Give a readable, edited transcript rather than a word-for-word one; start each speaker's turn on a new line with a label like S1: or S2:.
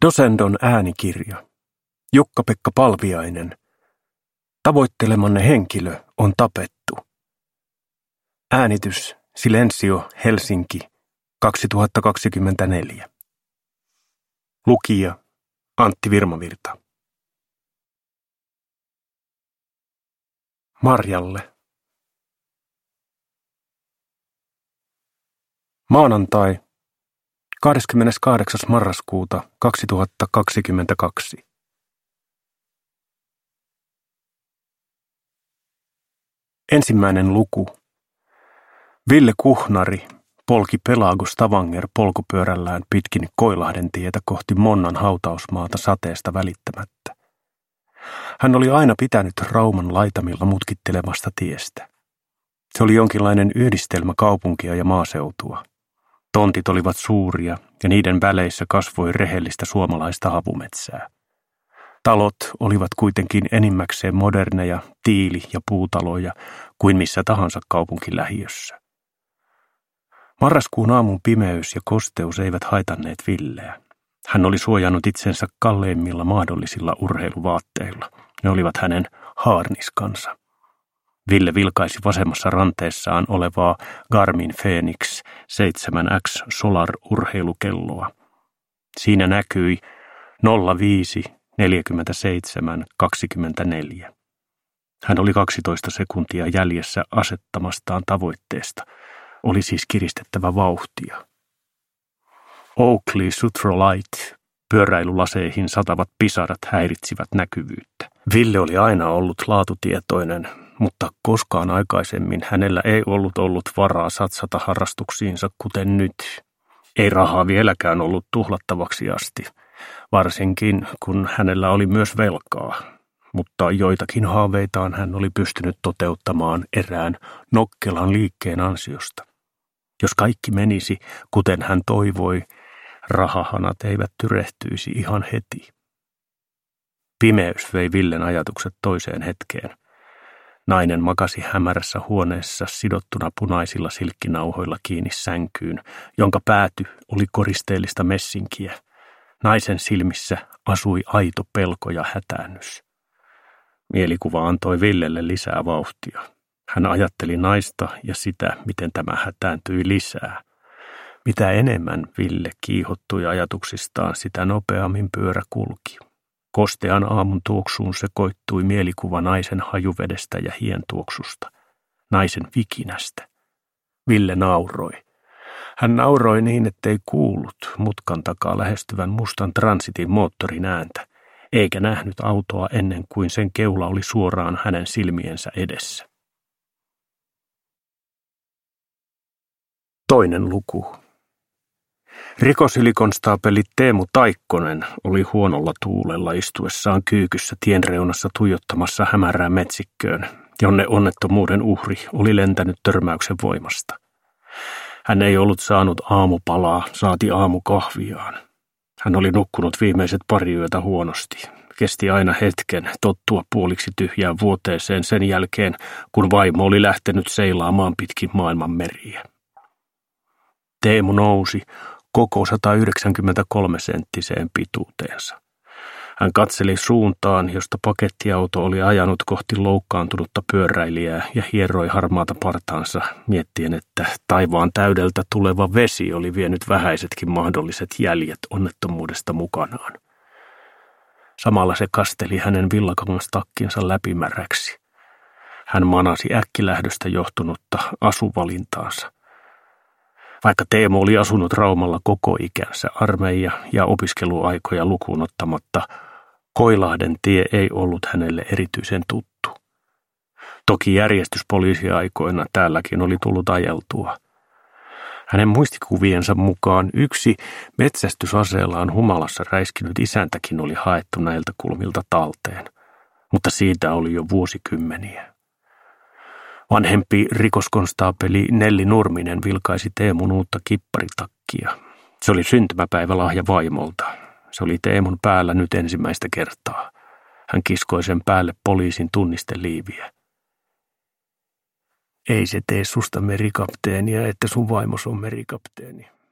S1: Dosendon äänikirja. Jukka-Pekka Palviainen. Tavoittelemanne henkilö on tapettu. Äänitys Silensio Helsinki 2024. Lukija Antti Virmavirta. Marjalle. Maanantai 28. marraskuuta 2022. Ensimmäinen luku. Ville Kuhnari polki Pelagos Stavanger polkupyörällään pitkin Koilahden tietä kohti Monnan hautausmaata sateesta välittämättä. Hän oli aina pitänyt Rauman laitamilla mutkittelevasta tiestä. Se oli jonkinlainen yhdistelmä kaupunkia ja maaseutua. Tontit olivat suuria ja niiden väleissä kasvoi rehellistä suomalaista havumetsää. Talot olivat kuitenkin enimmäkseen moderneja tiili- ja puutaloja kuin missä tahansa kaupunkilähiössä. Marraskuun aamun pimeys ja kosteus eivät haitanneet Villeä. Hän oli suojannut itsensä kalleimmilla mahdollisilla urheiluvaatteilla. Ne olivat hänen haarniskansa. Ville vilkaisi vasemmassa ranteessaan olevaa Garmin Fenix 7X Solar-urheilukelloa. Siinä näkyi 05 47 24. Hän oli 12 sekuntia jäljessä asettamastaan tavoitteesta. Oli siis kiristettävä vauhtia. Oakley Sutrolight pyöräilylaseihin satavat pisarat häiritsivät näkyvyyttä. Ville oli aina ollut laatutietoinen, mutta koskaan aikaisemmin hänellä ei ollut varaa satsata harrastuksiinsa kuten nyt. Ei rahaa vieläkään ollut tuhlattavaksi asti, varsinkin kun hänellä oli myös velkaa, mutta joitakin haaveitaan hän oli pystynyt toteuttamaan erään nokkelan liikkeen ansiosta. Jos kaikki menisi, kuten hän toivoi, rahahanat eivät tyrehtyisi ihan heti. Pimeys vei Villen ajatukset toiseen hetkeen. Nainen makasi hämärässä huoneessa sidottuna punaisilla silkkinauhoilla kiinni sänkyyn, jonka pääty oli koristeellista messinkiä. Naisen silmissä asui aito pelko ja hätäännys. Mielikuva antoi Villelle lisää vauhtia. Hän ajatteli naista ja sitä, miten tämä hätääntyi lisää. Mitä enemmän Ville kiihottui ajatuksistaan, sitä nopeammin pyörä kulki. Kostean aamun tuoksuun sekoittui mielikuva naisen hajuvedestä ja hientuoksusta, naisen vikinästä. Ville nauroi. Hän nauroi niin, ettei kuullut mutkan takaa lähestyvän mustan transitin moottorin ääntä, eikä nähnyt autoa ennen kuin sen keula oli suoraan hänen silmiensä edessä. Toinen luku. Rikosylikonstaapeli Teemu Taikkonen oli huonolla tuulella istuessaan kyykyssä tienreunassa tuijottamassa hämärään metsikköön, jonne onnettomuuden uhri oli lentänyt törmäyksen voimasta. Hän ei ollut saanut aamupalaa, saati aamukahviaan. Hän oli nukkunut viimeiset pari yötä huonosti. Kesti aina hetken tottua puoliksi tyhjään vuoteeseen sen jälkeen, kun vaimo oli lähtenyt seilaamaan pitkin maailman meriä. Teemu nousi koko 193-senttiseen pituuteensa. Hän katseli suuntaan, josta pakettiauto oli ajanut kohti loukkaantunutta pyöräilijää ja hieroi harmaata partaansa, miettien, että taivaan täydeltä tuleva vesi oli vienyt vähäisetkin mahdolliset jäljet onnettomuudesta mukanaan. Samalla se kasteli hänen villakangastakkinsa läpimäräksi. Hän manasi äkkilähdöstä johtunutta asuvalintaansa. Vaikka Teemu oli asunut Raumalla koko ikänsä armeija ja opiskeluaikoja lukuun ottamatta, Koilahden tie ei ollut hänelle erityisen tuttu. Toki järjestyspoliisiaikoina täälläkin oli tullut ajeltua. Hänen muistikuviensa mukaan yksi metsästysaseellaan humalassa räiskinyt isäntäkin oli haettu näiltä kulmilta talteen, mutta siitä oli jo vuosikymmeniä. Vanhempi rikoskonstaapeli Nelli Nurminen vilkaisi Teemun uutta kipparitakkia. Se oli syntymäpäivälahja vaimolta. Se oli Teemun päällä nyt ensimmäistä kertaa. Hän kiskoi sen päälle poliisin tunnisteliiviä. Ei se tee susta merikapteenia, että sun vaimos on merikapteeni,